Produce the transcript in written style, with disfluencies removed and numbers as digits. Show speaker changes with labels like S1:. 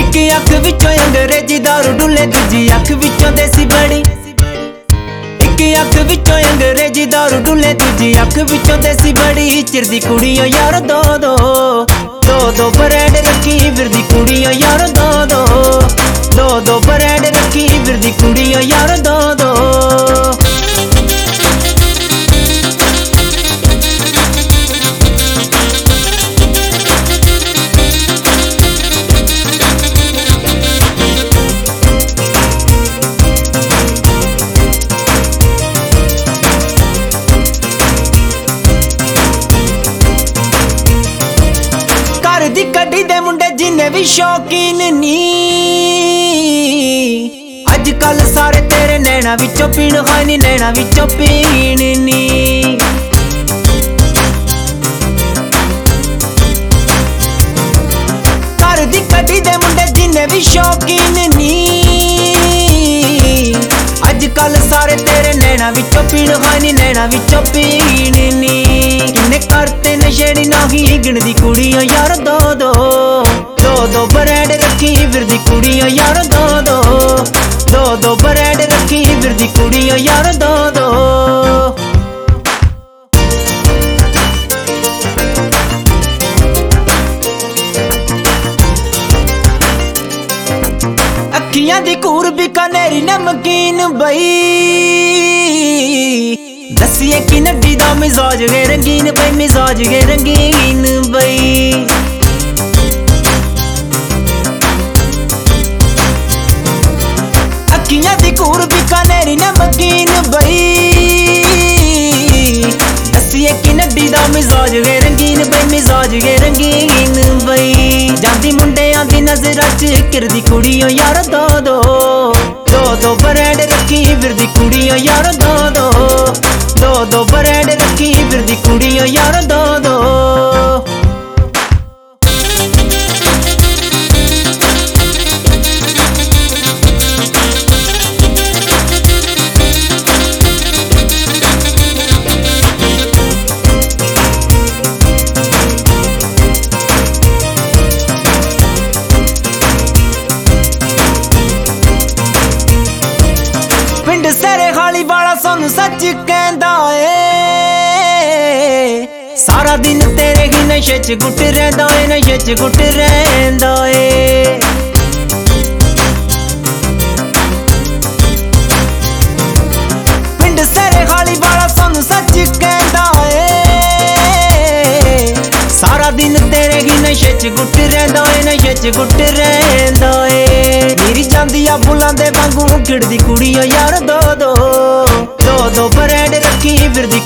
S1: एक अख विचों अंग्रेजी दारू डुले, दूजी अख विचों देसी बड़ी। एक अख विचों अंग्रेजी दारू डुले, दूजी अख विचों देसी बड़ी। चिरदी कुड़ियों यार दो दो, दो दो ब्रेड रखी फिरदी कुड़ियों यार दो दो, दो दो ब्रेड रखी फिरदी कुड़ियों यार दो दो। दी कड्डी दे मुंडे जिन्ने भी शौकीन नी, अजकल सारे तेरे नैना विचों पीण खानी, नैना विचों पीण नी। घर दी कड्डी दे मुंडे जिन्ने भी शौकीन नी, अजकल सारे तेरे नैना विचों पीण खानी, नैना विचों पीण नी। किन्ने करते नशेड़ी नाही गिणदी कुड़ियों यार दो दो, दो दो ब्रेड रखी फिरदी कुड़ियों यार दो दो, दो दो ब्रेड रखी फिरदी कुड़ियों यार दो दो। अखियां दी कूर बीकानेरी नमकीन बई, दसिए कि नड्डी दा मिजाज गए रंगीन बई, मिजाज गए रंगीन बई। अखियां दी कूर बीकानेरी नमकीन बई, दसिए कि नड्डी दा मिजाज गए रंगीन बई, मिजाज गए रंगीन बई। जांदी मुंडियां दी नजरां च किरदी कुड़ियों यार दो दो, दो दो ब्रेड रखी फिरदी कुड़ियों यार दो दो, दो दो ब्रेड रखी फिरदी कुड़ियों यार दो दो। पिंड सेरे खाली वाला सानू सच कहंदा ए, सारा दिन तेरे ही नशे च गुट रहिंदा ए, नशे च गुट रहिंदा ए। पिंड सेरे खाली वाला सानू सच कहंदा ए, सारा दिन तेरे ही नशे च गुट रहिंदा ए, नशे च गुट रहिंदा ए। मेरी जांदिया बुलां दे वांगू खिड़दी कुड़ियों यार दो दो, दो दो ब्रेड रखी फिरदी